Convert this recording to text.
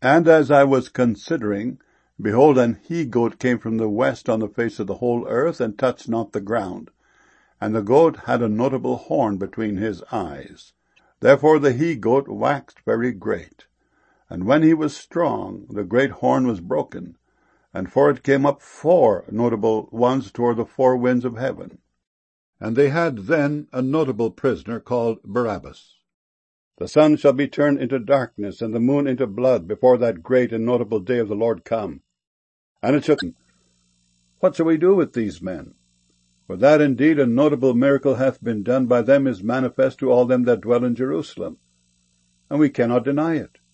And as I was considering, behold, an he-goat came from the west on the face of the whole earth, and touched not the ground. And the goat had a notable horn between his eyes. Therefore the he-goat waxed very great. And when he was strong, the great horn was broken, and for it came up 4 notable ones toward the 4 winds of heaven. And they had then a notable prisoner called Barabbas. The sun shall be turned into darkness, and the moon into blood, before that great and notable day of the Lord come. And it shall, what shall we do with these men? For that indeed a notable miracle hath been done by them is manifest to all them that dwell in Jerusalem, and we cannot deny it.